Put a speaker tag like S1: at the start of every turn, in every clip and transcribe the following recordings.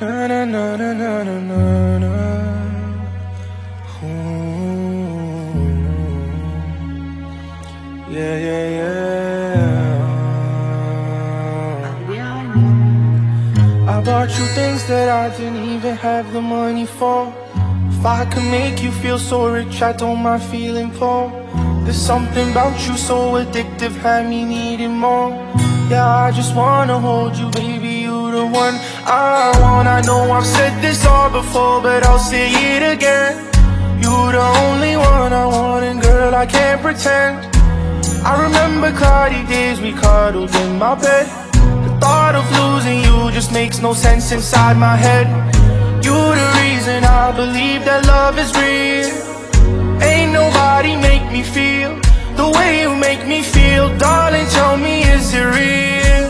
S1: Na na na na na na na na. Ooh. Yeah, yeah, yeah. I bought you things that I didn't even have the money for. If I could make you feel so rich, I don't mind feeling poor. There's something about you so addictive, had me needing more. Yeah, I just wanna hold you, baby, you the one I want. I know I've said this all before, but I'll say it again. You the only one I want, and girl, I can't pretend. I remember cloudy days we cuddled in my bed. The thought of losing you just makes no sense inside my head. You the reason I believe that love is real. Ain't nobody make me feel the way you make me feel. Darling, tell me, is it real?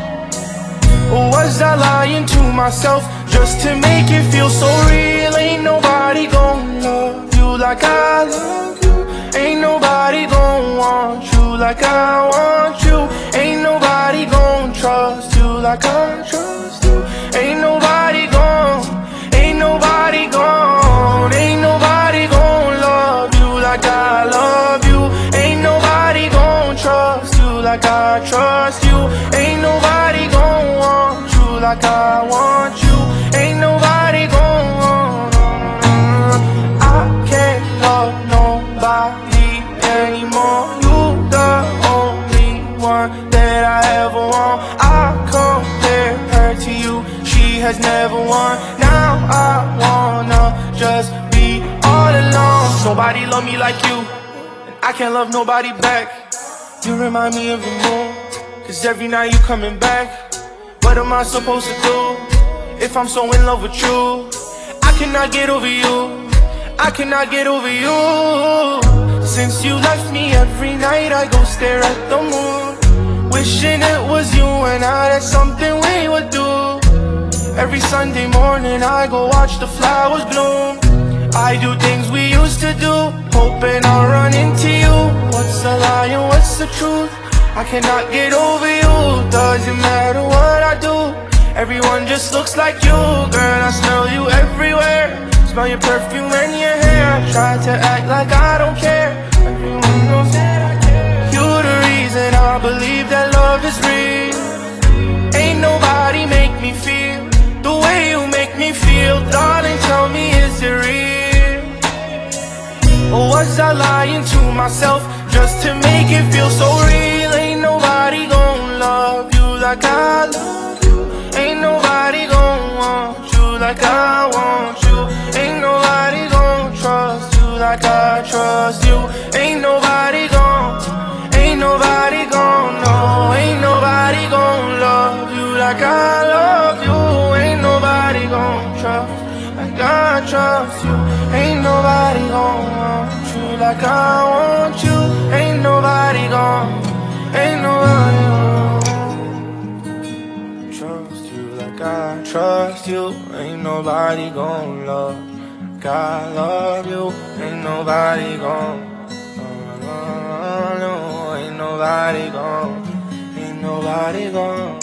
S1: Or was I lying to myself just to make it feel so real? Ain't nobody gon' love you like I love you. Ain't nobody gon' want you like I want you. Ain't nobody gon' trust you like I trust you. Ain't nobody gon', ain't nobody gon', ain't nobody gon' love you like I love you. Ain't nobody gon' trust you like I trust you. Ain't nobody gon' want you like I want you. Ain't nobody gon' want. I can't love nobody anymore. You the only one that I ever want. I compare her to you, she has never won. Now I wanna just be all alone. Nobody love me like you, and I can't love nobody back. You remind me of the moon, cause every night you coming back. What am I supposed to do if I'm so in love with you? I cannot get over you, I cannot get over you. Since you left me, every night I go stare at the moon, wishing it was you and I, that's something we would do. Every Sunday morning I go watch the flowers bloom. I do things we used to do, hoping I'll run into you. What's a lie and what's the truth? I cannot get over you. Doesn't matter what I do, everyone just looks like you. Girl, I smell you everywhere, smell your perfume and your hair. I try to act like I don't care, everyone knows that I care. You the reason I believe that love is real. Ain't nobody make me feel the way you make me feel. Darling, tell me, is it real? Or was I lying to myself just to make it feel so real? Ain't nobody gon' love you like I love you. Ain't nobody gon' want you like I want you. Ain't nobody gon' trust you like I trust you. Ain't nobody gon', ain't nobody gon' know. Ain't nobody gon' love you like I love you. Ain't nobody gon' trust like I trust you. Ain't nobody gon' want you like I want you. Ain't nobody gon', ain't nobody gon' trust you like I trust you. Ain't nobody gon' love like I love you. Ain't nobody gon', no, ain't nobody gon', ain't nobody gon'.